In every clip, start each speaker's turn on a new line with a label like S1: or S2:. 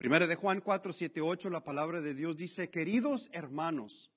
S1: Primera de Juan 4, 7, 8, la palabra de Dios dice: queridos hermanos,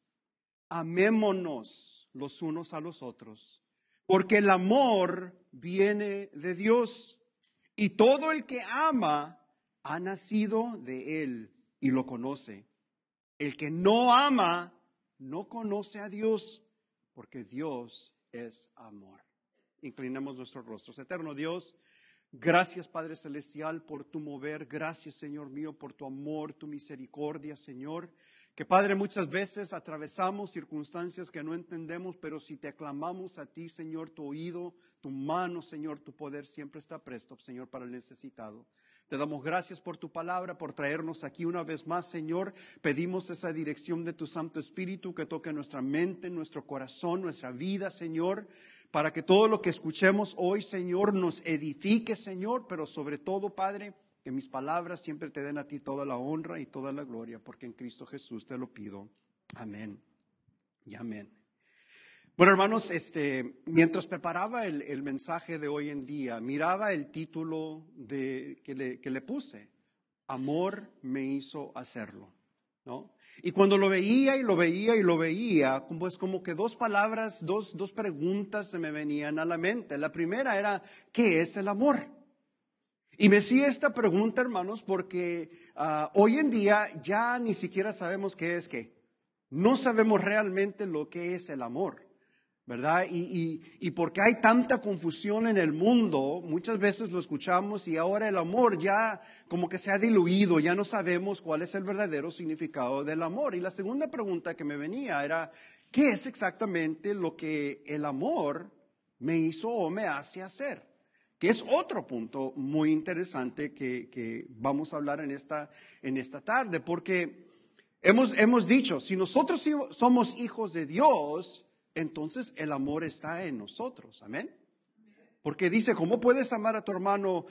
S1: amémonos los unos a los otros, porque el amor viene de Dios, y todo el que ama ha nacido de Él y lo conoce. El que no ama no conoce a Dios, porque Dios es amor. Inclinemos nuestros rostros. Eterno Dios, gracias, Padre Celestial, por tu mover. Gracias, Señor mío, por tu amor, tu misericordia, Señor. Que, Padre, muchas veces atravesamos circunstancias que no entendemos, pero si te clamamos a ti, Señor, tu oído, tu mano, Señor, tu poder siempre está presto, Señor, para el necesitado. Te damos gracias por tu palabra, por traernos aquí una vez más, Señor. Pedimos esa dirección de tu Santo Espíritu que toque nuestra mente, nuestro corazón, nuestra vida, Señor, para que todo lo que escuchemos hoy, Señor, nos edifique, Señor, pero sobre todo, Padre, que mis palabras siempre te den a ti toda la honra y toda la gloria, porque en Cristo Jesús te lo pido. Amén y amén. Bueno, hermanos, mientras preparaba el mensaje de hoy en día, miraba el título que le puse: Amor me hizo hacerlo, ¿no? Y cuando lo veía y lo veía y lo veía, pues como que dos palabras, dos preguntas se me venían a la mente. La primera era: ¿qué es el amor? Y me hacía esta pregunta, hermanos, porque hoy en día ya ni siquiera sabemos qué es qué. No sabemos realmente lo que es el amor, ¿verdad? Y porque hay tanta confusión en el mundo, muchas veces lo escuchamos y ahora el amor ya como que se ha diluido, ya no sabemos cuál es el verdadero significado del amor. Y la segunda pregunta que me venía era: ¿qué es exactamente lo que el amor me hizo o me hace hacer? Que es otro punto muy interesante que vamos a hablar en esta tarde, porque hemos dicho, si nosotros somos hijos de Dios, entonces el amor está en nosotros, amén. Porque dice: ¿cómo puedes amar a tu hermano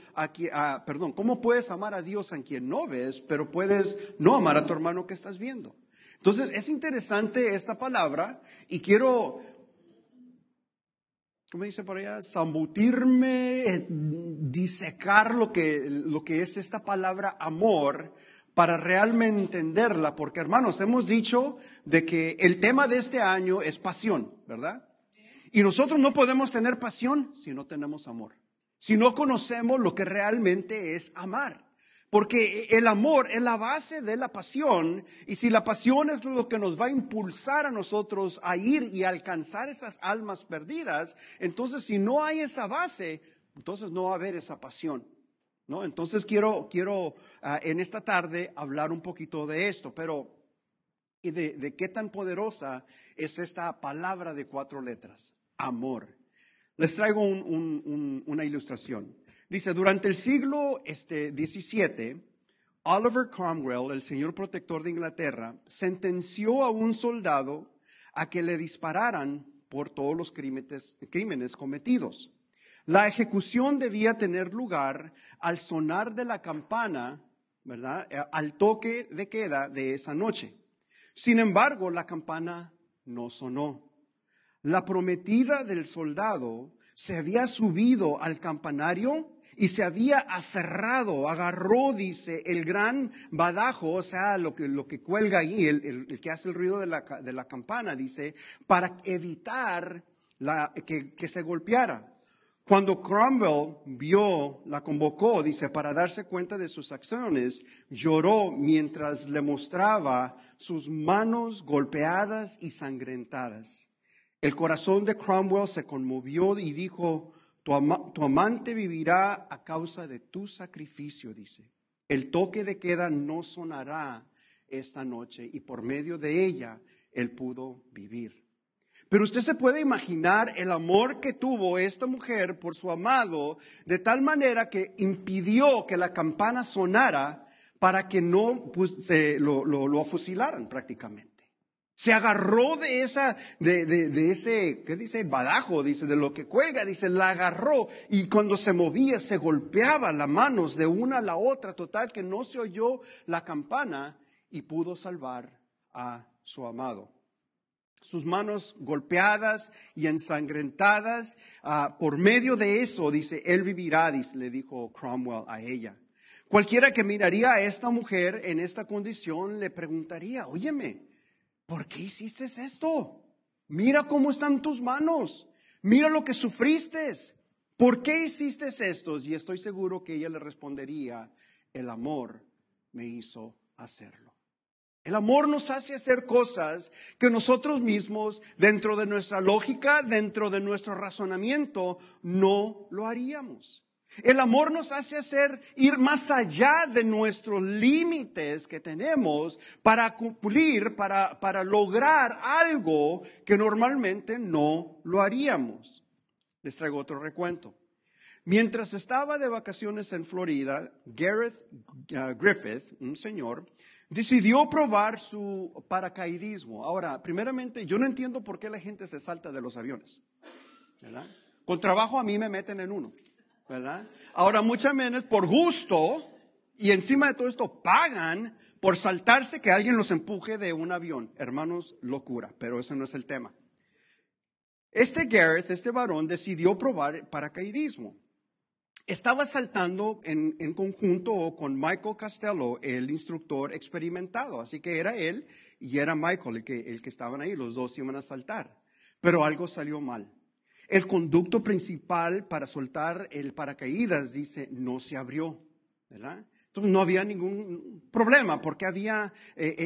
S1: cómo puedes amar a Dios a quien no ves, pero puedes no amar a tu hermano que estás viendo? Entonces es interesante esta palabra y quiero, ¿cómo dice por allá? Zambutirme, disecar lo que es esta palabra amor para realmente entenderla, porque, hermanos, hemos dicho de que el tema de este año es pasión, ¿verdad? Y nosotros no podemos tener pasión si no tenemos amor, si no conocemos lo que realmente es amar. Porque el amor es la base de la pasión, y si la pasión es lo que nos va a impulsar a nosotros a ir y alcanzar esas almas perdidas, entonces si no hay esa base, entonces no va a haber esa pasión, ¿no? Entonces quiero en esta tarde hablar un poquito de esto, pero y de qué tan poderosa es esta palabra de 4 letras, amor. Les traigo una ilustración. Dice: durante el siglo XVII, Oliver Cromwell, el señor protector de Inglaterra, sentenció a un soldado a que le dispararan por todos los crímenes cometidos. La ejecución debía tener lugar al sonar de la campana, ¿verdad?, al toque de queda de esa noche. Sin embargo, la campana no sonó. La prometida del soldado se había subido al campanario y se había aferrado, agarró, dice, el gran badajo, o sea, lo que cuelga ahí, el que hace el ruido de la campana, dice, para evitar que se golpeara. Cuando Cromwell la convocó, dice, para darse cuenta de sus acciones, lloró mientras le mostraba sus manos golpeadas y sangrentadas. El corazón de Cromwell se conmovió y dijo: tu amante vivirá a causa de tu sacrificio, dice. El toque de queda no sonará esta noche y por medio de ella él pudo vivir. Pero usted se puede imaginar el amor que tuvo esta mujer por su amado, de tal manera que impidió que la campana sonara para que no lo afusilaran prácticamente. Se agarró de ese, ¿qué dice? Badajo, dice, de lo que cuelga, dice, la agarró, y cuando se movía se golpeaba las manos de una a la otra, total que no se oyó la campana y pudo salvar a su amado. Sus manos golpeadas y ensangrentadas, por medio de eso, dice, él vivirá, dice, le dijo Cromwell a ella. Cualquiera que miraría a esta mujer en esta condición le preguntaría, óyeme, ¿por qué hiciste esto? Mira cómo están tus manos, mira lo que sufriste. ¿Por qué hiciste esto? Y estoy seguro que ella le respondería, el amor me hizo hacerlo. El amor nos hace hacer cosas que nosotros mismos, dentro de nuestra lógica, dentro de nuestro razonamiento, no lo haríamos. El amor nos hace ir más allá de nuestros límites que tenemos para cumplir, para lograr algo que normalmente no lo haríamos. Les traigo otro recuento. Mientras estaba de vacaciones en Florida, Gareth Griffith, un señor, decidió probar su paracaidismo. Ahora, primeramente, yo no entiendo por qué la gente se salta de los aviones, ¿verdad? Con trabajo a mí me meten en uno, ¿verdad? Ahora, muchas veces por gusto, y encima de todo esto pagan por saltarse que alguien los empuje de un avión. Hermanos, locura, pero ese no es el tema. Gareth, este varón, decidió probar paracaidismo. Estaba saltando en conjunto con Michael Costello, el instructor experimentado. Así que era él y era Michael el que estaban ahí. Los dos iban a saltar. Pero algo salió mal. El conducto principal para soltar el paracaídas, dice, no se abrió, ¿verdad? Entonces no había ningún problema porque había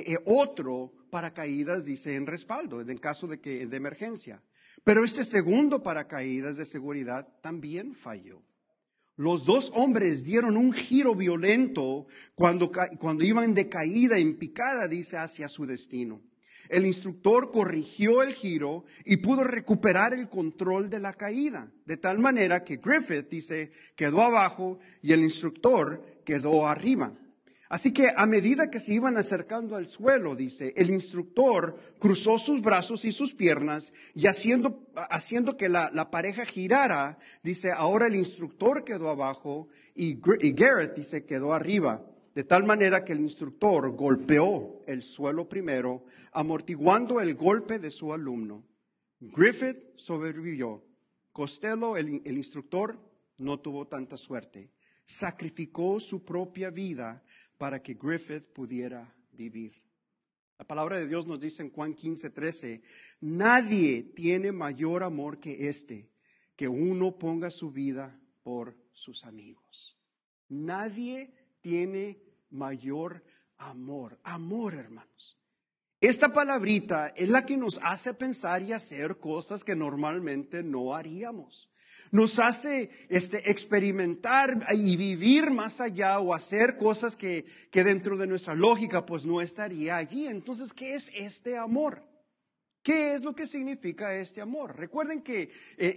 S1: otro paracaídas, dice, en respaldo, en caso de emergencia. Pero este segundo paracaídas de seguridad también falló. Los dos hombres dieron un giro violento cuando iban de caída en picada, dice, hacia su destino. El instructor corrigió el giro y pudo recuperar el control de la caída, de tal manera que Griffith, dice, quedó abajo y el instructor quedó arriba. Así que a medida que se iban acercando al suelo, dice, el instructor cruzó sus brazos y sus piernas y haciendo que la pareja girara, dice, ahora el instructor quedó abajo y Gareth, dice, quedó arriba. De tal manera que el instructor golpeó el suelo primero, amortiguando el golpe de su alumno. Griffith sobrevivió. Costello, el instructor, no tuvo tanta suerte. Sacrificó su propia vida para que Griffith pudiera vivir. La palabra de Dios nos dice en Juan 15:13, nadie tiene mayor amor que que uno ponga su vida por sus amigos. Nadie tiene mayor amor. Amor, hermanos. Esta palabrita es la que nos hace pensar y hacer cosas que normalmente no haríamos. Nos hace experimentar y vivir más allá o hacer cosas que dentro de nuestra lógica pues no estaría allí. Entonces, ¿qué es este amor? ¿Qué es lo que significa este amor? Recuerden que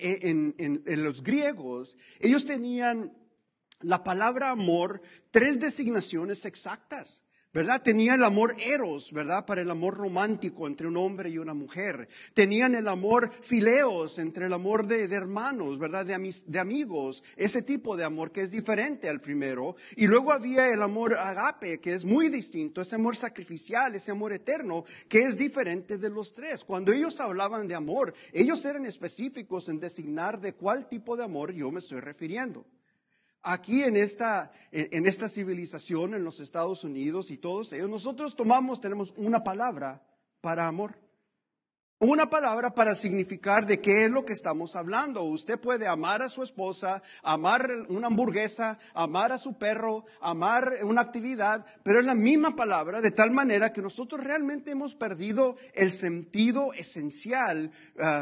S1: en los griegos ellos tenían la palabra amor 3 designaciones exactas. ¿Verdad? Tenía el amor eros, ¿verdad? Para el amor romántico entre un hombre y una mujer. Tenían el amor fileos, entre el amor de hermanos, ¿verdad? De amigos. Ese tipo de amor que es diferente al primero. Y luego había el amor agape, que es muy distinto. Ese amor sacrificial, ese amor eterno, que es diferente de los tres. Cuando ellos hablaban de amor, ellos eran específicos en designar de cuál tipo de amor yo me estoy refiriendo. Aquí en esta civilización, en los Estados Unidos y todos ellos, nosotros tenemos una palabra para amor. Una palabra para significar de qué es lo que estamos hablando. Usted puede amar a su esposa, amar una hamburguesa, amar a su perro, amar una actividad, pero es la misma palabra de tal manera que nosotros realmente hemos perdido el sentido esencial,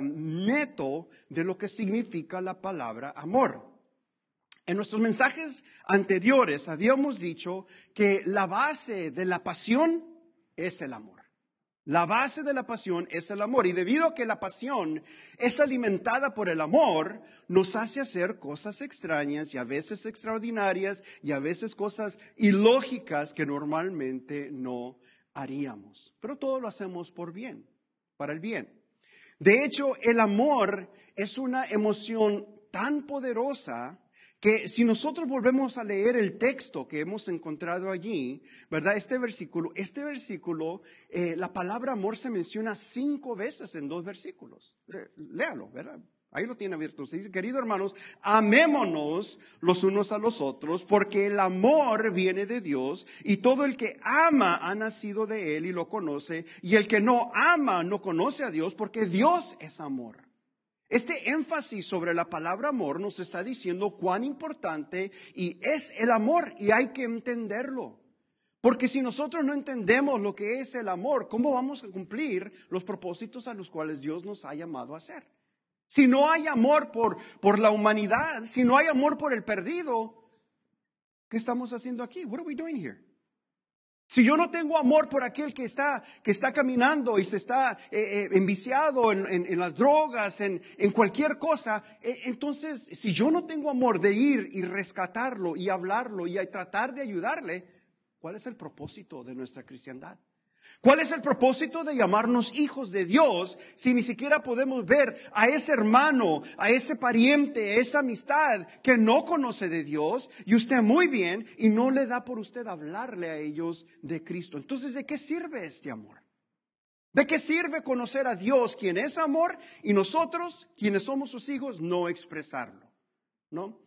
S1: neto de lo que significa la palabra amor. En nuestros mensajes anteriores habíamos dicho que la base de la pasión es el amor. La base de la pasión es el amor. Y debido a que la pasión es alimentada por el amor, nos hace hacer cosas extrañas y a veces extraordinarias y a veces cosas ilógicas que normalmente no haríamos. Pero todo lo hacemos por bien, para el bien. De hecho, el amor es una emoción tan poderosa que si nosotros volvemos a leer el texto que hemos encontrado allí, ¿verdad? Este versículo, la palabra amor se menciona 5 veces en 2 versículos. Léalo, ¿verdad? Ahí lo tiene abierto. Se dice, queridos hermanos, amémonos los unos a los otros, porque el amor viene de Dios, y todo el que ama ha nacido de Él y lo conoce, y el que no ama no conoce a Dios, porque Dios es amor. Este énfasis sobre la palabra amor nos está diciendo cuán importante y es el amor, y hay que entenderlo. Porque si nosotros no entendemos lo que es el amor, ¿cómo vamos a cumplir los propósitos a los cuales Dios nos ha llamado a hacer? Si no hay amor por la humanidad, si no hay amor por el perdido, ¿qué estamos haciendo aquí? What are we doing here? Si yo no tengo amor por aquel que está caminando y se está enviciado en las drogas, en cualquier cosa, entonces si yo no tengo amor de ir y rescatarlo y hablarlo y tratar de ayudarle, ¿cuál es el propósito de nuestra cristiandad? ¿Cuál es el propósito de llamarnos hijos de Dios si ni siquiera podemos ver a ese hermano, a ese pariente, a esa amistad que no conoce de Dios y usted muy bien y no le da por usted hablarle a ellos de Cristo? Entonces, ¿de qué sirve este amor? ¿De qué sirve conocer a Dios, quien es amor, y nosotros, quienes somos sus hijos, no expresarlo? ¿No?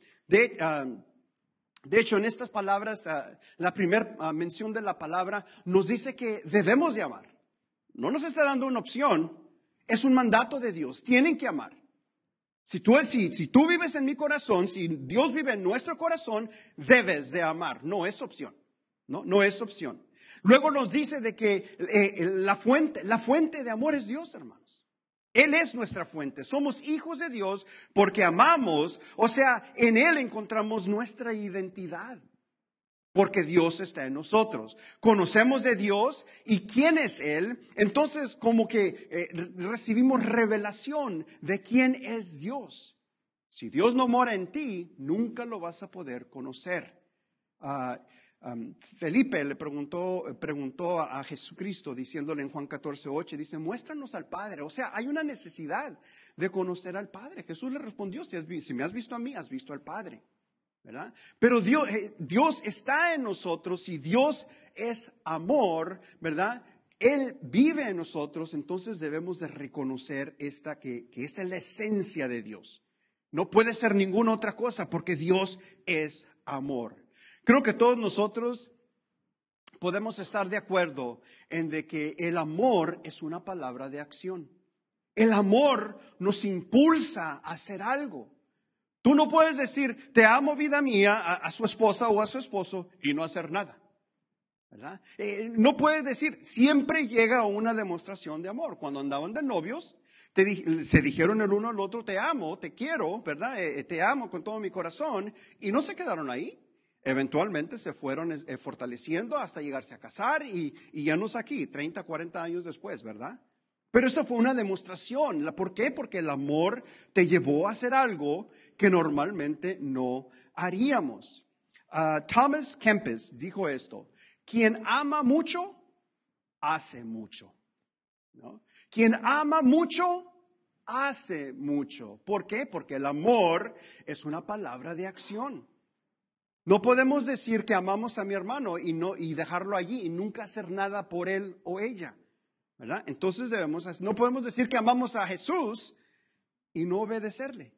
S1: De hecho, en estas palabras, la primera mención de la palabra nos dice que debemos de amar. No nos está dando una opción, es un mandato de Dios. Tienen que amar. Si tú vives en mi corazón, si Dios vive en nuestro corazón, debes de amar. No es opción. No es opción. Luego nos dice de que la fuente de amor es Dios, hermanos. Él es nuestra fuente. Somos hijos de Dios porque amamos, o sea, en Él encontramos nuestra identidad. Porque Dios está en nosotros. Conocemos de Dios y quién es Él. Entonces como que recibimos revelación de quién es Dios. Si Dios no mora en ti, nunca lo vas a poder conocer. Felipe le preguntó a Jesucristo, diciéndole en Juan 14:8, dice, muéstranos al Padre. O sea, hay una necesidad de conocer al Padre. Jesús le respondió, si me has visto a mí, has visto al Padre, ¿verdad? Pero Dios está en nosotros y Dios es amor, ¿verdad? Él vive en nosotros, entonces debemos de reconocer que esta es la esencia de Dios. No puede ser ninguna otra cosa porque Dios es amor. Creo que todos nosotros podemos estar de acuerdo en de que el amor es una palabra de acción. El amor nos impulsa a hacer algo. Tú no puedes decir, te amo vida mía, a su esposa o a su esposo y no hacer nada, ¿verdad? No puedes decir, siempre llega una demostración de amor. Cuando andaban de novios, se dijeron el uno al otro, te amo, te quiero, ¿verdad? Te amo con todo mi corazón, y no se quedaron ahí. Eventualmente se fueron fortaleciendo hasta llegarse a casar y ya no es aquí, 30, 40 años después, ¿verdad? Pero esa fue una demostración. ¿Por qué? Porque el amor te llevó a hacer algo que normalmente no haríamos. Thomas Kempis dijo esto, quien ama mucho, hace mucho, ¿no? Quien ama mucho, hace mucho. ¿Por qué? Porque el amor es una palabra de acción. No podemos decir que amamos a mi hermano y dejarlo allí y nunca hacer nada por él o ella, ¿verdad? Entonces no podemos decir que amamos a Jesús y no obedecerle.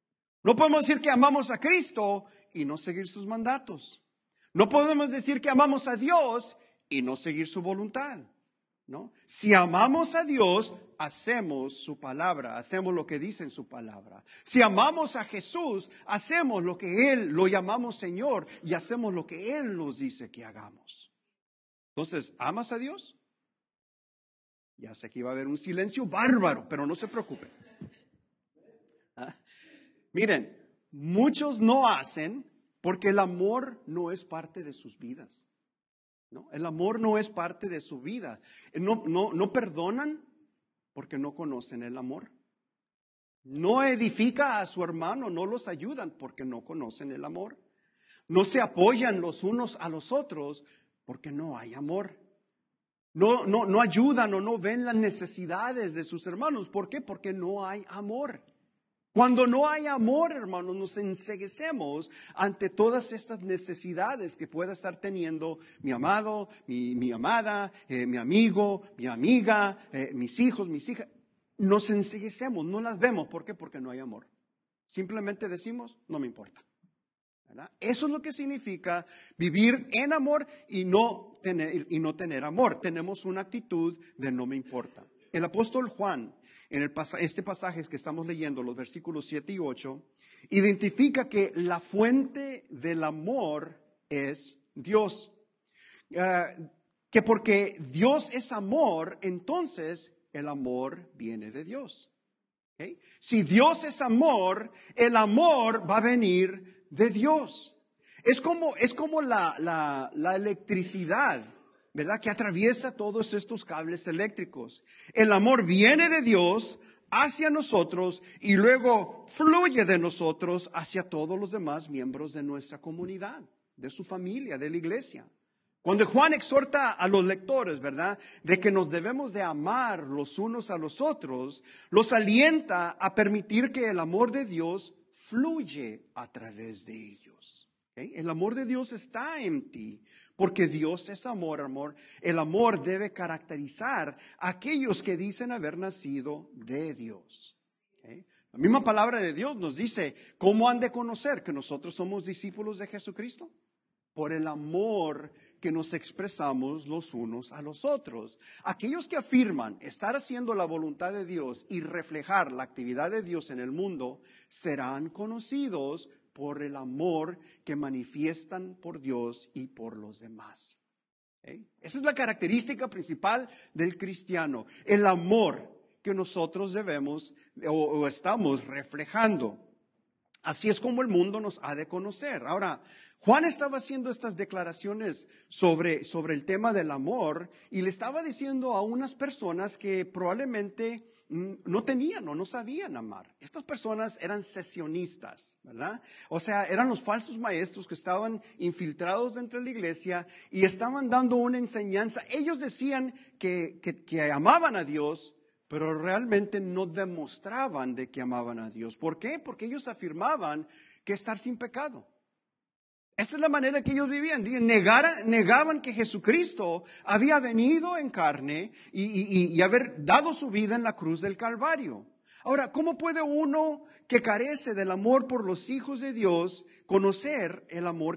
S1: No podemos decir que amamos a Cristo y no seguir sus mandatos. No podemos decir que amamos a Dios y no seguir su voluntad, ¿no? Si amamos a Dios, hacemos su palabra, hacemos lo que dice en su palabra. Si amamos a Jesús, hacemos lo que Él, lo llamamos Señor, y hacemos lo que Él nos dice que hagamos. Entonces, ¿amas a Dios? Ya sé que iba a haber un silencio bárbaro, pero no se preocupen. Miren, muchos no hacen porque el amor no es parte de sus vidas. ¿No? El amor no es parte de su vida. No perdonan porque no conocen el amor. No edifica a su hermano, no los ayudan porque no conocen el amor. No se apoyan los unos a los otros porque no hay amor. No ayudan o no ven las necesidades de sus hermanos. ¿Por qué? Porque no hay amor. Cuando no hay amor, hermanos, nos enceguecemos ante todas estas necesidades que pueda estar teniendo mi amado, mi amada, mi amigo, mi amiga, mis hijos, mis hijas. nos enceguecemos, no las vemos. ¿Por qué? Porque no hay amor. Simplemente decimos, no me importa. ¿Verdad? Eso es lo que significa vivir en amor y no tener amor. Tenemos una actitud de no me importa. El apóstol Juan, en este pasaje que estamos leyendo, los versículos 7 y 8, identifica que la fuente del amor es Dios. Que porque Dios es amor, entonces el amor viene de Dios. ¿Okay? Si Dios es amor, el amor va a venir de Dios. Es como la electricidad, ¿verdad? Que atraviesa todos estos cables eléctricos. El amor viene de Dios hacia nosotros y luego fluye de nosotros hacia todos los demás miembros de nuestra comunidad, de su familia, de la iglesia. Cuando Juan exhorta a los lectores, ¿verdad?, de que nos debemos de amar los unos a los otros, los alienta a permitir que el amor de Dios fluye a través de ellos. ¿Okay? El amor de Dios está en ti, porque Dios es amor. El amor debe caracterizar a aquellos que dicen haber nacido de Dios. ¿Okay? La misma palabra de Dios nos dice, ¿cómo han de conocer que nosotros somos discípulos de Jesucristo? Por el amor que nos expresamos los unos a los otros. Aquellos que afirman estar haciendo la voluntad de Dios y reflejar la actividad de Dios en el mundo, serán conocidos por el amor que manifiestan por Dios y por los demás. ¿Okay? Esa es la característica principal del cristiano, el amor que nosotros debemos o estamos reflejando. Así es como el mundo nos ha de conocer. Ahora, Juan estaba haciendo estas declaraciones sobre el tema del amor y le estaba diciendo a unas personas que probablemente no tenían o no sabían amar. Estas personas eran sesionistas, ¿verdad? O sea, eran los falsos maestros que estaban infiltrados dentro de la iglesia y estaban dando una enseñanza. Ellos decían que amaban a Dios, pero realmente no demostraban de que amaban a Dios. ¿Por qué? Porque ellos afirmaban que estar sin pecado. Esa es la manera que ellos vivían. Negaban que Jesucristo había venido en carne y haber dado su vida en la cruz del Calvario. Ahora, ¿cómo puede uno que carece del amor por los hijos de Dios conocer el amor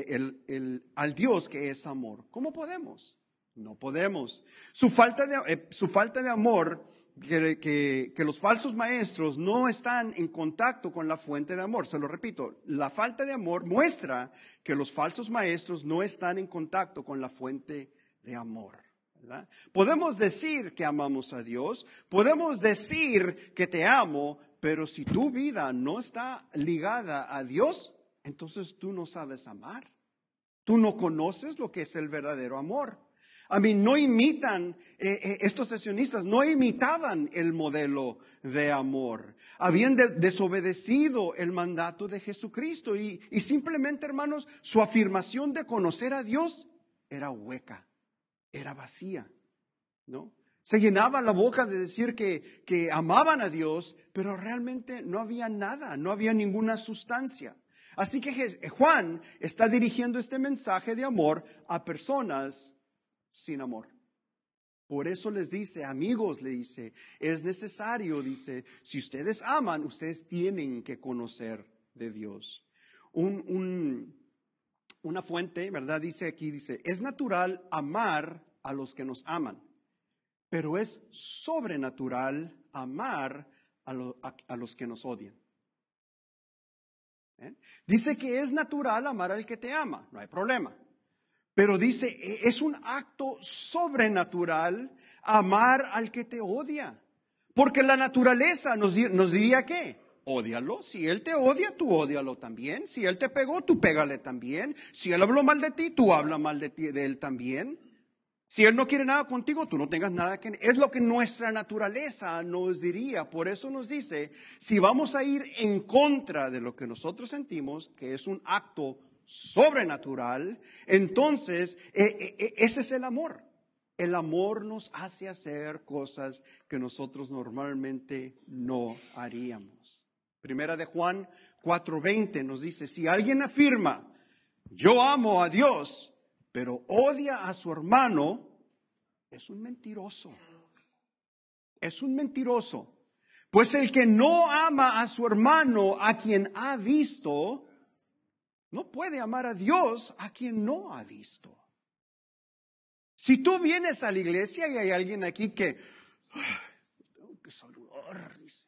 S1: al Dios que es amor? ¿Cómo podemos? No podemos. Su falta de amor, que los falsos maestros no están en contacto con la fuente de amor. Se lo repito, la falta de amor muestra que los falsos maestros no están en contacto con la fuente de amor. ¿Verdad? Podemos decir que amamos a Dios, podemos decir que te amo, pero si tu vida no está ligada a Dios, entonces tú no sabes amar. Tú no conoces lo que es el verdadero amor. No imitan, estos sesionistas no imitaban el modelo de amor. Habían desobedecido el mandato de Jesucristo y simplemente, hermanos, su afirmación de conocer a Dios era hueca, era vacía, ¿no? Se llenaba la boca de decir que amaban a Dios, pero realmente no había nada, no había ninguna sustancia. Así que Juan está dirigiendo este mensaje de amor a personas sin amor. Por eso les dice, amigos, le dice, es necesario, dice, si ustedes aman, ustedes tienen que conocer de Dios. Una fuente, ¿verdad? Dice, es natural amar a los que nos aman, pero es sobrenatural amar a los que nos odian. ¿Eh? Dice que es natural amar al que te ama, no hay problema. Pero dice, es un acto sobrenatural amar al que te odia. Porque la naturaleza nos diría ¿qué? Ódialo. Si él te odia, tú ódialo también. Si él te pegó, tú pégale también. Si él habló mal de ti, tú habla mal de él también. Si él no quiere nada contigo, tú no tengas nada que... Es lo que nuestra naturaleza nos diría. Por eso nos dice, si vamos a ir en contra de lo que nosotros sentimos, que es un acto sobrenatural, entonces ese es el amor. El amor nos hace hacer cosas que nosotros normalmente no haríamos. Primera de Juan 4:20 nos dice, si alguien afirma, yo amo a Dios, pero odia a su hermano, es un mentiroso. es un mentiroso. Pues el que no ama a su hermano, a quien ha visto, no puede amar a Dios a quien no ha visto. Si tú vienes a la iglesia y hay alguien aquí que tengo que saludar, dice,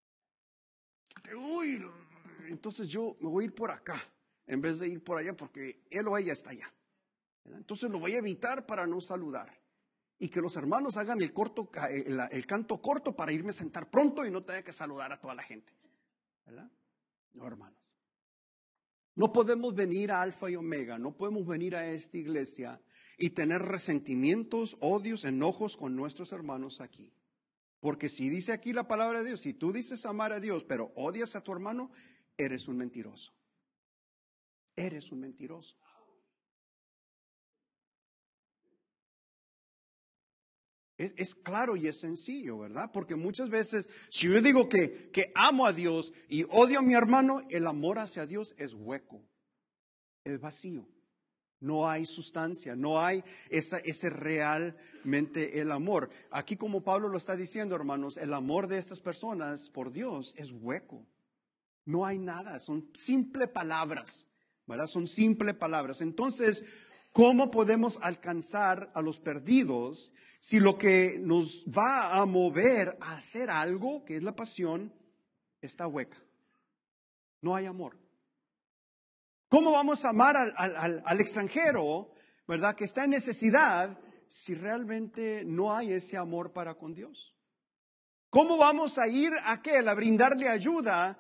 S1: uy, entonces yo me voy a ir por acá en vez de ir por allá porque él o ella está allá. Entonces lo voy a evitar para no saludar. Y que los hermanos hagan el canto corto para irme a sentar pronto y no tenga que saludar a toda la gente. ¿Verdad? No, hermanos. No podemos venir a Alfa y Omega, no podemos venir a esta iglesia y tener resentimientos, odios, enojos con nuestros hermanos aquí. Porque si dice aquí la palabra de Dios, si tú dices amar a Dios, pero odias a tu hermano, eres un mentiroso. Eres un mentiroso. Es claro y es sencillo, ¿verdad? Porque muchas veces, si yo digo que amo a Dios y odio a mi hermano, el amor hacia Dios es hueco, es vacío. No hay sustancia, no hay ese realmente el amor. Aquí como Pablo lo está diciendo, hermanos, el amor de estas personas por Dios es hueco. No hay nada, son simples palabras, ¿verdad? Son simples palabras. Entonces, ¿cómo podemos alcanzar a los perdidos si lo que nos va a mover a hacer algo, que es la pasión, está hueca? No hay amor. ¿Cómo vamos a amar al extranjero, verdad, que está en necesidad, si realmente no hay ese amor para con Dios? ¿Cómo vamos a ir a aquel a brindarle ayuda,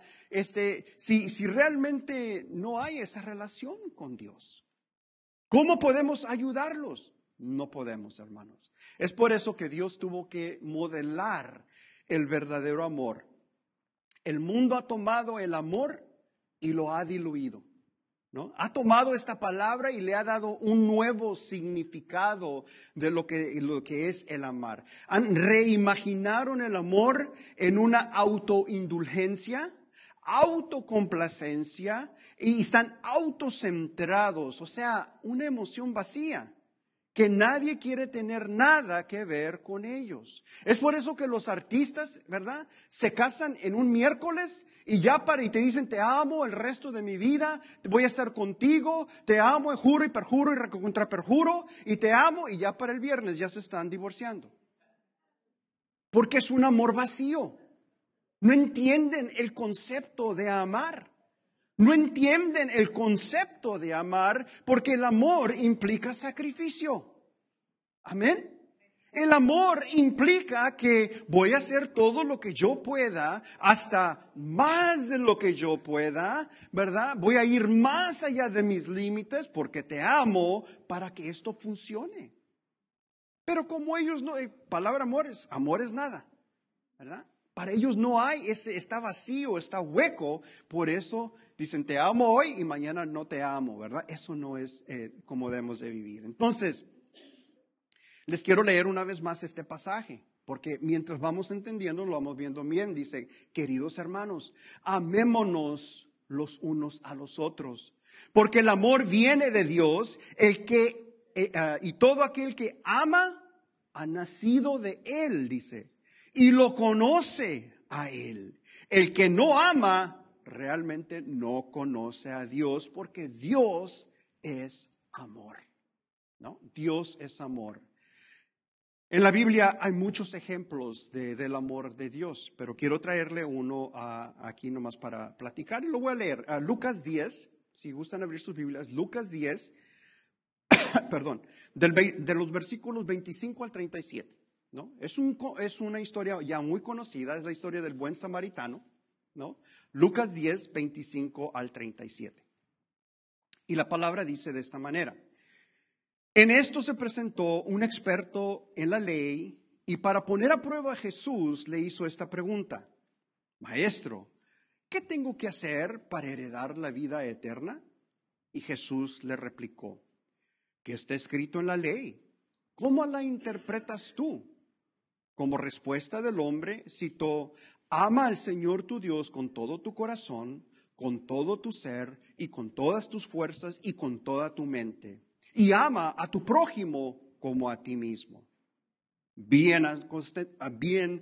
S1: si realmente no hay esa relación con Dios? ¿Cómo podemos ayudarlos? No podemos, hermanos. Es por eso que Dios tuvo que modelar el verdadero amor. El mundo ha tomado el amor y lo ha diluido, ¿no? Ha tomado esta palabra y le ha dado un nuevo significado de lo que es el amar. Reimaginaron el amor en una autoindulgencia, autocomplacencia, y están autocentrados, o sea, una emoción vacía, que nadie quiere tener nada que ver con ellos. Es por eso que los artistas, ¿verdad?, se casan en un miércoles y y te dicen, te amo el resto de mi vida, voy a estar contigo, te amo, juro y perjuro y contraperjuro, y te amo, y ya para el viernes ya se están divorciando. Porque es un amor vacío. No entienden el concepto de amar. No entienden el concepto de amar porque el amor implica sacrificio. Amén. El amor implica que voy a hacer todo lo que yo pueda, hasta más de lo que yo pueda, ¿verdad? Voy a ir más allá de mis límites porque te amo para que esto funcione. Pero como ellos no, palabra amor es nada, ¿verdad? Para ellos no hay está vacío, está hueco, por eso dicen te amo hoy y mañana no te amo, ¿verdad? Eso no es como debemos de vivir. Entonces, les quiero leer una vez más este pasaje, porque mientras vamos entendiendo, lo vamos viendo bien. Dice, queridos hermanos, amémonos los unos a los otros, porque el amor viene de Dios, y todo aquel que ama ha nacido de Él, dice, y lo conoce a Él. El que no ama realmente no conoce a Dios, porque Dios es amor, ¿no? Dios es amor. En la Biblia hay muchos ejemplos del amor de Dios, pero quiero traerle uno aquí nomás para platicar y lo voy a leer. Lucas 10, si gustan abrir sus Biblias, Lucas 10, perdón, de los versículos 25 al 37, ¿no? Es una historia ya muy conocida, es la historia del buen samaritano, ¿no? Lucas 10, 25 al 37. Y la palabra dice de esta manera. En esto se presentó un experto en la ley y para poner a prueba a Jesús le hizo esta pregunta. Maestro, ¿qué tengo que hacer para heredar la vida eterna? Y Jesús le replicó, ¿qué está escrito en la ley? ¿Cómo la interpretas tú? Como respuesta del hombre citó, ama al Señor tu Dios con todo tu corazón, con todo tu ser y con todas tus fuerzas y con toda tu mente. Y ama a tu prójimo como a ti mismo. Bien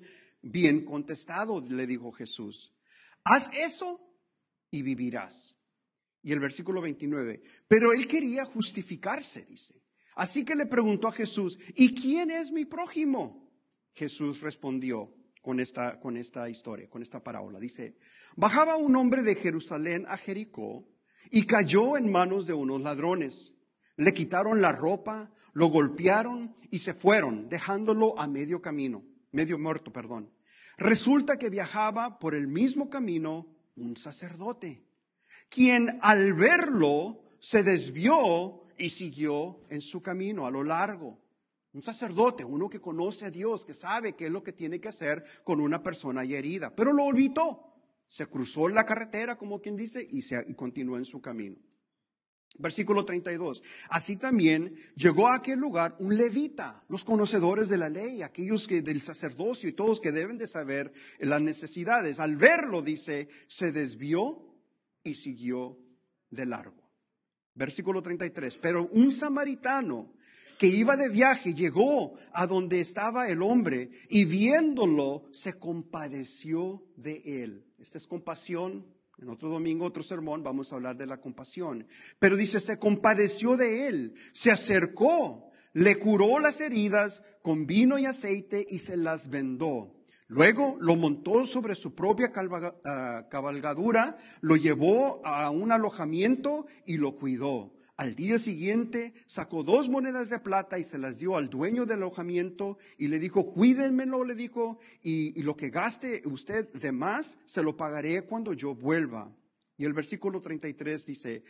S1: Bien contestado, le dijo Jesús. Haz eso y vivirás. Y el versículo 29. Pero él quería justificarse, dice. Así que le preguntó a Jesús, ¿y quién es mi prójimo? Jesús respondió con esta historia, con esta parábola. Dice, bajaba un hombre de Jerusalén a Jericó y cayó en manos de unos ladrones. Le quitaron la ropa, lo golpearon y se fueron, dejándolo a medio muerto. Resulta que viajaba por el mismo camino un sacerdote, quien al verlo se desvió y siguió en su camino a lo largo. Un sacerdote, uno que conoce a Dios, que sabe qué es lo que tiene que hacer con una persona ya herida, pero lo olvidó. Se cruzó la carretera, como quien dice, y continuó en su camino. Versículo 32. Así también llegó a aquel lugar un levita, los conocedores de la ley, aquellos que del sacerdocio y todos que deben de saber las necesidades. Al verlo, dice, se desvió y siguió de largo. Versículo 33. Pero un samaritano que iba de viaje llegó a donde estaba el hombre y viéndolo se compadeció de él. Esta es compasión. En otro domingo, otro sermón, vamos a hablar de la compasión. Pero dice, se compadeció de él, se acercó, le curó las heridas con vino y aceite y se las vendó. Luego lo montó sobre su propia cabalgadura, lo llevó a un alojamiento y lo cuidó. Al día siguiente sacó 2 monedas de plata y se las dio al dueño del alojamiento y le dijo, cuídenmelo, le dijo, y lo que gaste usted de más se lo pagaré cuando yo vuelva. Y el versículo 33 dice,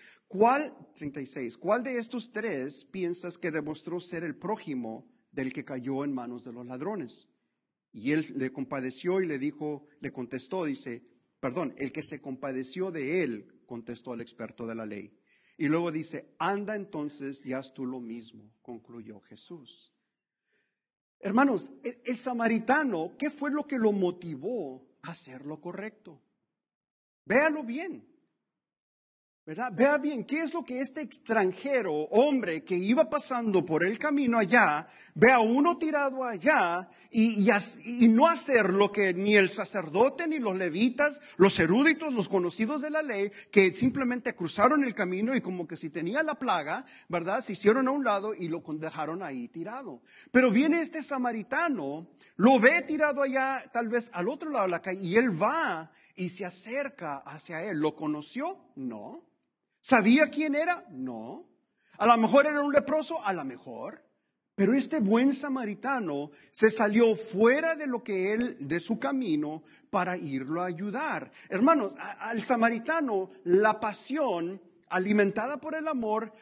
S1: 36, ¿cuál de estos 3 piensas que demostró ser el prójimo del que cayó en manos de los ladrones? Y él le compadeció y le contestó, el que se compadeció de él, contestó el experto de la ley. Y luego dice, anda entonces y haz tú lo mismo, concluyó Jesús. Hermanos, el samaritano, ¿qué fue lo que lo motivó a hacer lo correcto? Véalo bien, ¿verdad? Vea bien, ¿qué es lo que este extranjero, hombre que iba pasando por el camino allá, ve a uno tirado allá y no hacer lo que ni el sacerdote ni los levitas, los eruditos, los conocidos de la ley, que simplemente cruzaron el camino y como que si tenía la plaga, ¿verdad? Se hicieron a un lado y lo dejaron ahí tirado. Pero viene este samaritano, lo ve tirado allá, tal vez al otro lado de la calle, y él va y se acerca hacia él. ¿Lo conoció? No. ¿Sabía quién era? No. A lo mejor era un leproso, a lo mejor. Pero este buen samaritano se salió fuera de su camino para irlo a ayudar. Hermanos, al samaritano la pasión alimentada por el amor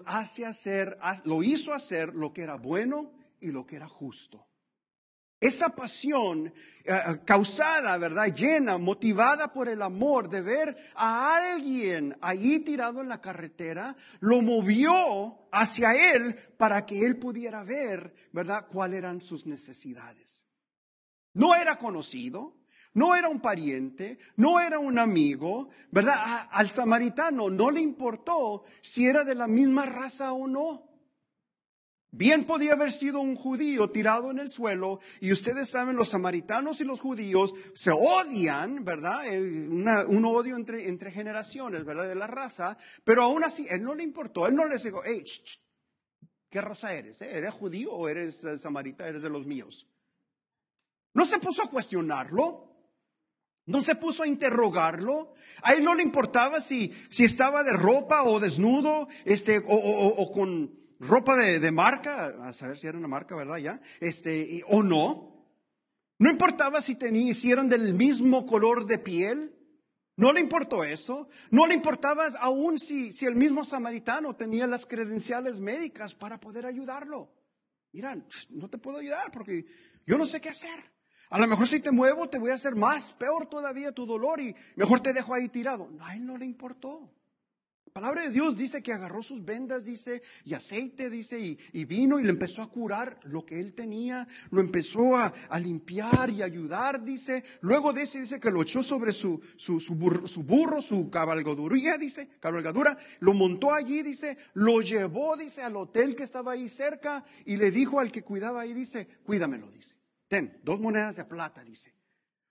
S1: lo hizo hacer lo que era bueno y lo que era justo. Esa pasión causada, ¿verdad? Llena, motivada por el amor de ver a alguien allí tirado en la carretera, lo movió hacia él para que él pudiera ver, ¿verdad?, cuáles eran sus necesidades. No era conocido, no era un pariente, no era un amigo, ¿verdad? Al samaritano no le importó si era de la misma raza o no. Bien podía haber sido un judío tirado en el suelo, y ustedes saben, los samaritanos y los judíos se odian, ¿verdad? Un odio entre generaciones, ¿verdad? De la raza, pero aún así, él no le importó, él no les dijo, hey, ¿qué raza eres? ¿Eres judío o eres samaritano? ¿Eres de los míos? No se puso a cuestionarlo, no se puso a interrogarlo. A él no le importaba si estaba de ropa o desnudo, o con ropa de marca, a saber si era una marca, ¿verdad? Ya, o no. No importaba si eran del mismo color de piel. No le importó eso. No le importaba aún si el mismo samaritano tenía las credenciales médicas para poder ayudarlo. Mira, no te puedo ayudar porque yo no sé qué hacer. A lo mejor si te muevo te voy a hacer peor todavía tu dolor y mejor te dejo ahí tirado. A él no le importó. La palabra de Dios dice que agarró sus vendas, dice, y aceite, dice, y vino y le empezó a curar lo que él tenía, lo empezó a limpiar y ayudar, dice. Luego dice que lo echó sobre su burro, su cabalgadura, lo montó allí, dice, lo llevó, dice, al hotel que estaba ahí cerca y le dijo al que cuidaba ahí, dice, cuídamelo, dice. Ten 2 monedas de plata, dice.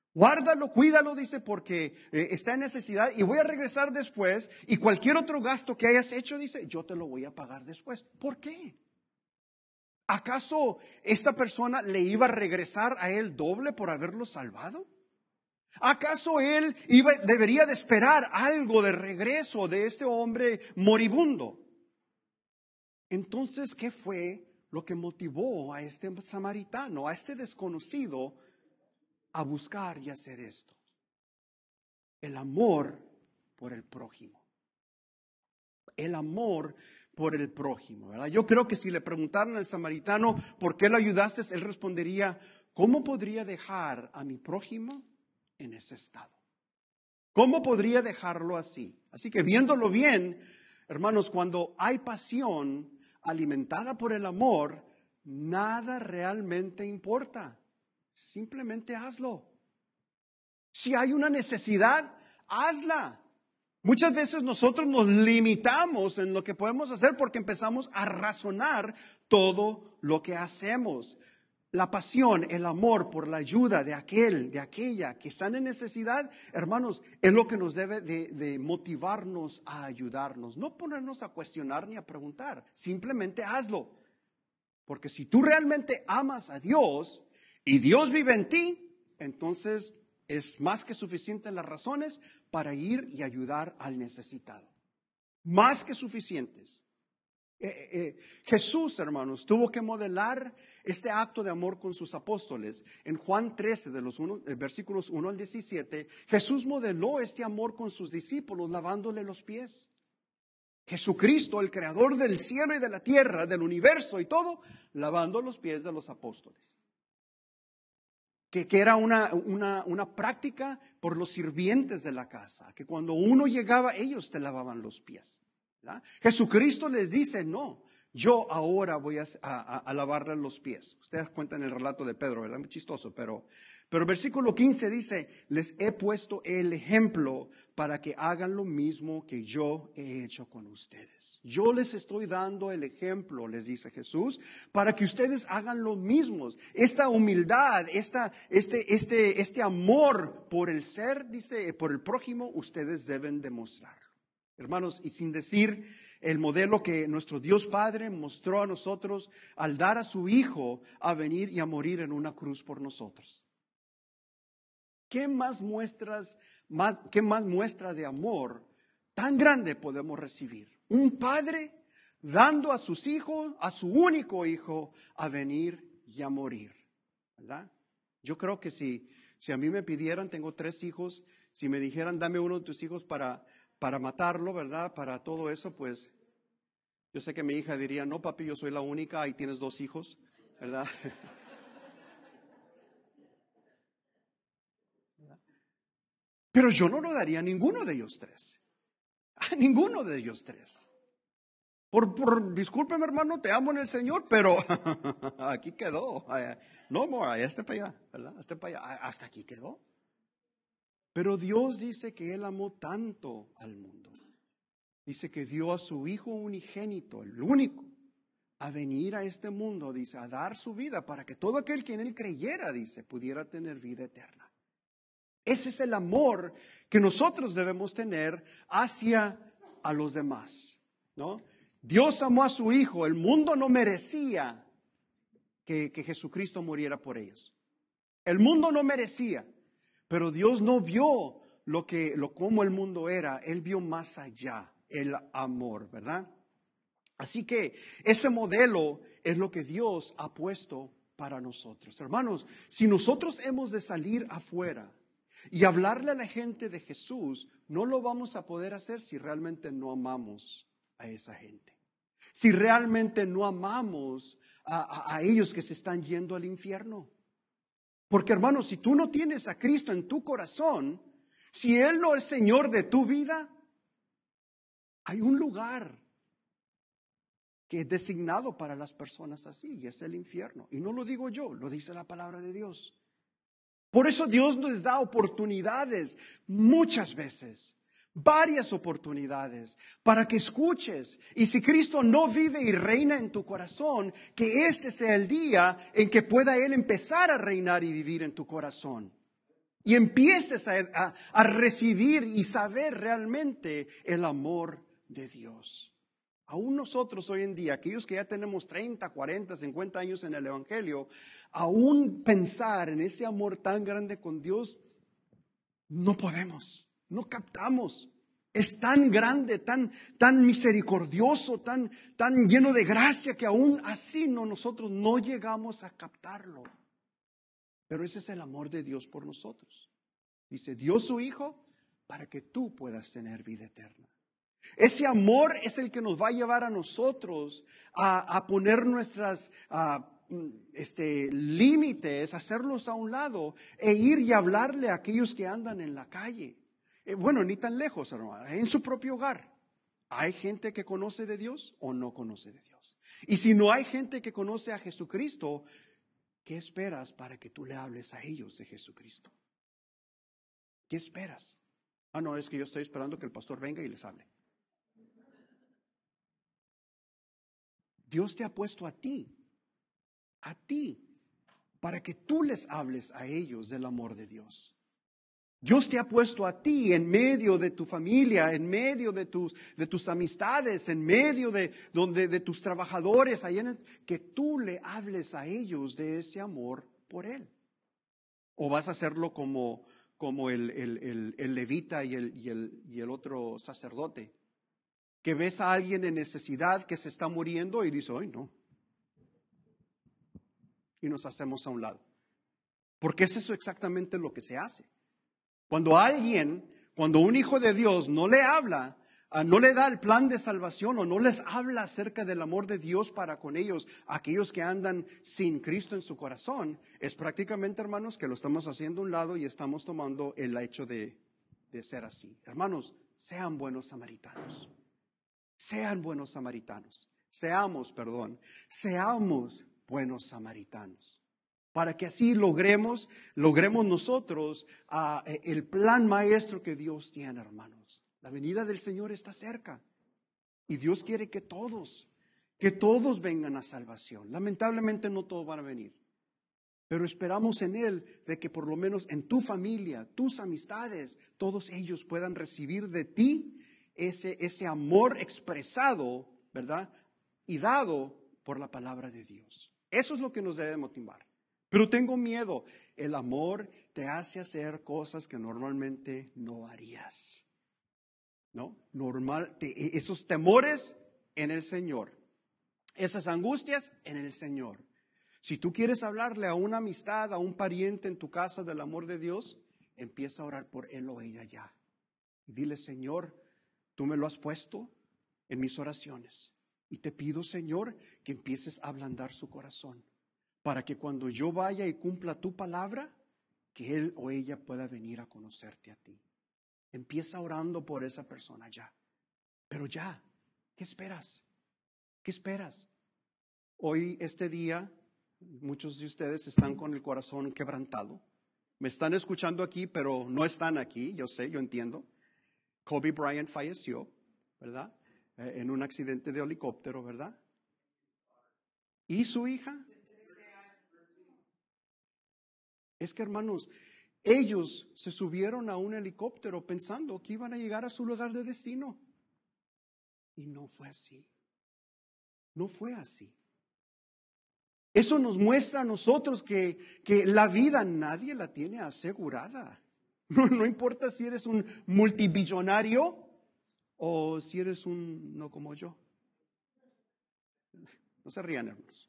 S1: Guárdalo, cuídalo, dice, porque está en necesidad y voy a regresar después y cualquier otro gasto que hayas hecho, dice, yo te lo voy a pagar después. ¿Por qué? ¿Acaso esta persona le iba a regresar a él doble por haberlo salvado? ¿Acaso él debería de esperar algo de regreso de este hombre moribundo? Entonces, ¿qué fue lo que motivó a este samaritano, a este desconocido, a buscar y hacer esto? El amor por el prójimo. El amor por el prójimo, ¿verdad? Yo creo que si le preguntaran al samaritano por qué lo ayudaste, él respondería, ¿cómo podría dejar a mi prójimo en ese estado? ¿Cómo podría dejarlo así? Así que viéndolo bien, hermanos, cuando hay pasión alimentada por el amor, nada realmente importa. Simplemente hazlo. Si hay una necesidad, hazla. Muchas veces nosotros nos limitamos en lo que podemos hacer porque empezamos a razonar todo lo que hacemos. La pasión, el amor por la ayuda de aquel, de aquella que están en necesidad, hermanos, es lo que nos debe de motivarnos a ayudarnos. No ponernos a cuestionar ni a preguntar, simplemente hazlo. Porque si tú realmente amas a Dios y Dios vive en ti, entonces es más que suficiente las razones para ir y ayudar al necesitado. Más que suficientes. Jesús, hermanos, tuvo que modelar este acto de amor con sus apóstoles. En Juan 13, versículos 1 al 17, Jesús modeló este amor con sus discípulos lavándole los pies. Jesucristo, el creador del cielo y de la tierra, del universo y todo, lavando los pies de los apóstoles. Que era una práctica por los sirvientes de la casa, que cuando uno llegaba, ellos te lavaban los pies, ¿verdad? Jesucristo les dice, no, yo ahora voy a lavarle los pies. Ustedes cuentan el relato de Pedro, ¿verdad? Muy chistoso, pero el versículo 15 dice, les he puesto el ejemplo para que hagan lo mismo que yo he hecho con ustedes. Yo les estoy dando el ejemplo, les dice Jesús, para que ustedes hagan lo mismo. Esta humildad, este amor por el ser, dice, por el prójimo, ustedes deben demostrarlo. Hermanos, y sin decir el modelo que nuestro Dios Padre mostró a nosotros al dar a su Hijo a venir y a morir en una cruz por nosotros. ¿Qué más muestra de amor tan grande podemos recibir? Un padre dando a sus hijos, a su único hijo, a venir y a morir, ¿verdad? Yo creo que si a mí me pidieran, tengo 3 hijos, si me dijeran, dame uno de tus hijos para matarlo, ¿verdad? Para todo eso, pues yo sé que mi hija diría, no papi, yo soy la única, ahí tienes 2 hijos, ¿verdad? Pero yo no lo daría a ninguno de ellos 3. A ninguno de ellos 3. Discúlpeme, hermano, te amo en el Señor, pero aquí quedó. No more, este para allá, ¿verdad? Este para allá, hasta aquí quedó. Pero Dios dice que Él amó tanto al mundo. Dice que dio a su Hijo unigénito, el único, a venir a este mundo, dice, a dar su vida para que todo aquel que en Él creyera, dice, pudiera tener vida eterna. Ese es el amor que nosotros debemos tener hacia a los demás, ¿no? Dios amó a su Hijo, el mundo no merecía que Jesucristo muriera por ellos. El mundo no merecía, pero Dios no vio cómo el mundo era, Él vio más allá, el amor, ¿verdad? Así que ese modelo es lo que Dios ha puesto para nosotros. Hermanos, si nosotros hemos de salir afuera y hablarle a la gente de Jesús, no lo vamos a poder hacer si realmente no amamos a esa gente. Si realmente no amamos a ellos que se están yendo al infierno. Porque hermanos, si tú no tienes a Cristo en tu corazón, si Él no es Señor de tu vida, hay un lugar que es designado para las personas así, y es el infierno. Y no lo digo yo, lo dice la palabra de Dios. Por eso Dios nos da oportunidades muchas veces, varias oportunidades, para que escuches. Y si Cristo no vive y reina en tu corazón, que este sea el día en que pueda Él empezar a reinar y vivir en tu corazón. y empieces a recibir y saber realmente el amor de Dios. Aún nosotros hoy en día, aquellos que ya tenemos 30, 40, 50 años en el Evangelio, aún pensar en ese amor tan grande con Dios, no podemos, no captamos. Es tan grande, tan misericordioso, tan lleno de gracia que aún así nosotros no llegamos a captarlo. Pero ese es el amor de Dios por nosotros. Dice, dio su Hijo para que tú puedas tener vida eterna. Ese amor es el que nos va a llevar a nosotros a poner nuestras límites, hacerlos a un lado e ir y hablarle a aquellos que andan en la calle. Bueno, ni tan lejos, hermano, en su propio hogar. ¿Hay gente que conoce de Dios o no conoce de Dios? Y si no hay gente que conoce a Jesucristo, ¿qué esperas para que tú le hables a ellos de Jesucristo? ¿Qué esperas? No, es que yo estoy esperando que el pastor venga y les hable. Dios te ha puesto a ti, para que tú les hables a ellos del amor de Dios. Dios te ha puesto a ti en medio de tu familia, en medio de tus amistades, en medio de tus trabajadores, que tú le hables a ellos de ese amor por Él. ¿O vas a hacerlo como el levita y el otro sacerdote? Que ves a alguien en necesidad que se está muriendo y dice, ¡ay no! Y nos hacemos a un lado. Porque es eso exactamente lo que se hace. Cuando un hijo de Dios no le habla, no le da el plan de salvación o no les habla acerca del amor de Dios para con ellos, aquellos que andan sin Cristo en su corazón, es prácticamente, hermanos, que lo estamos haciendo a un lado y estamos tomando el hecho de ser así. Hermanos, sean buenos samaritanos. Sean buenos samaritanos. Seamos buenos samaritanos. Para que así logremos nosotros el plan maestro que Dios tiene, hermanos. La venida del Señor está cerca. Y Dios quiere que todos vengan a salvación. Lamentablemente no todos van a venir. Pero esperamos en Él de que por lo menos en tu familia, tus amistades, todos ellos puedan recibir de ti ese amor expresado, ¿verdad? Y dado por la palabra de Dios. Eso es lo que nos debe motivar. Pero tengo miedo. El amor te hace hacer cosas que normalmente no harías. ¿No? Esos temores en el Señor. Esas angustias en el Señor. Si tú quieres hablarle a una amistad, a un pariente en tu casa del amor de Dios, empieza a orar por él o ella ya. Y dile, Señor, tú me lo has puesto en mis oraciones. Y te pido, Señor, que empieces a ablandar su corazón. Para que cuando yo vaya y cumpla tu palabra, que él o ella pueda venir a conocerte a ti. Empieza orando por esa persona ya. Pero ya, ¿qué esperas? ¿Qué esperas? Hoy, este día, muchos de ustedes están con el corazón quebrantado. Me están escuchando aquí, pero no están aquí. Yo sé, yo entiendo. Kobe Bryant falleció, ¿verdad? En un accidente de helicóptero, ¿verdad? ¿Y su hija? Es que, hermanos, ellos se subieron a un helicóptero pensando que iban a llegar a su lugar de destino. Y no fue así. No fue así. Eso nos muestra a nosotros que la vida nadie la tiene asegurada. No importa si eres un multibillonario o si eres no como yo. No se rían, hermanos.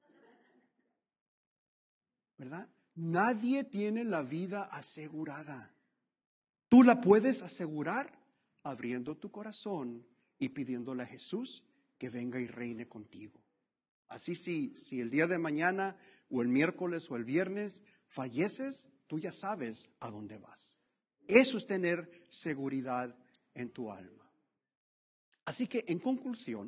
S1: ¿Verdad? Nadie tiene la vida asegurada. Tú la puedes asegurar abriendo tu corazón y pidiéndole a Jesús que venga y reine contigo. Así si el día de mañana o el miércoles o el viernes falleces, tú ya sabes a dónde vas. Eso es tener seguridad en tu alma. Así que, en conclusión,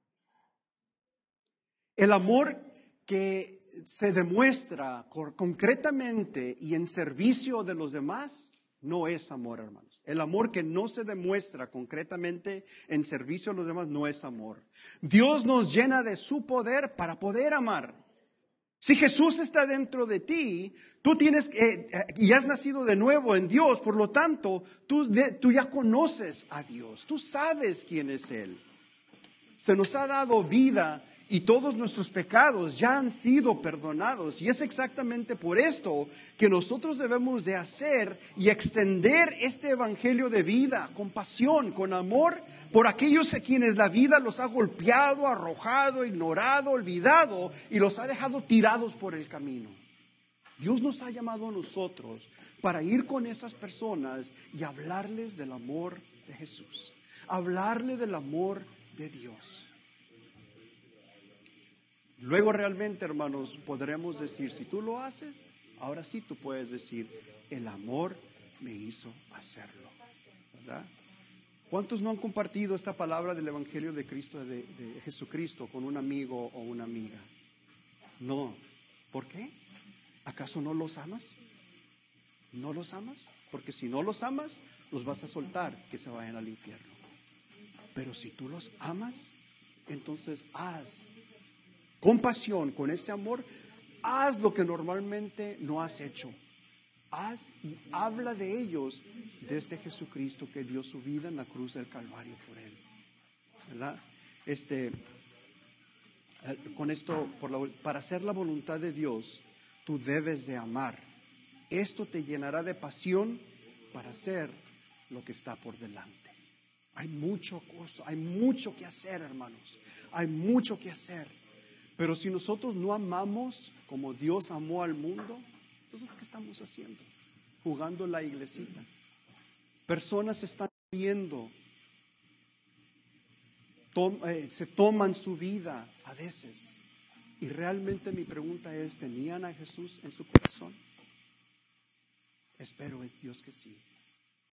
S1: el amor que se demuestra concretamente y en servicio de los demás no es amor, hermanos. El amor que no se demuestra concretamente en servicio a los demás no es amor. Dios nos llena de su poder para poder amar. Si Jesús está dentro de ti, tú tienes y has nacido de nuevo en Dios, por lo tanto, tú ya conoces a Dios, tú sabes quién es Él. Se nos ha dado vida y todos nuestros pecados ya han sido perdonados. Y es exactamente por esto que nosotros debemos de hacer y extender este evangelio de vida con pasión, con amor, por aquellos a quienes la vida los ha golpeado, arrojado, ignorado, olvidado y los ha dejado tirados por el camino. Dios nos ha llamado a nosotros para ir con esas personas y hablarles del amor de Jesús, hablarle del amor de Dios. Luego realmente, hermanos, podremos decir, si tú lo haces, ahora sí tú puedes decir, el amor me hizo hacerlo, ¿verdad? ¿Cuántos no han compartido esta palabra del Evangelio de Cristo, de Jesucristo, con un amigo o una amiga? No. ¿Por qué? ¿Acaso no los amas? ¿No los amas? Porque si no los amas, los vas a soltar que se vayan al infierno. Pero si tú los amas, entonces haz con pasión, con este amor, haz lo que normalmente no has hecho. Haz y habla de ellos, de este Jesucristo que dio su vida en la cruz del Calvario por él, ¿verdad? Con esto, para hacer la voluntad de Dios, tú debes de amar. Esto te llenará de pasión para hacer lo que está por delante. Hay mucho que hacer, hermanos. Hay mucho que hacer. Pero si nosotros no amamos como Dios amó al mundo, entonces ¿qué estamos haciendo? Jugando la iglesita. Personas están muriendo, se toman su vida a veces. Y realmente mi pregunta es, ¿tenían a Jesús en su corazón? Espero es Dios que sí.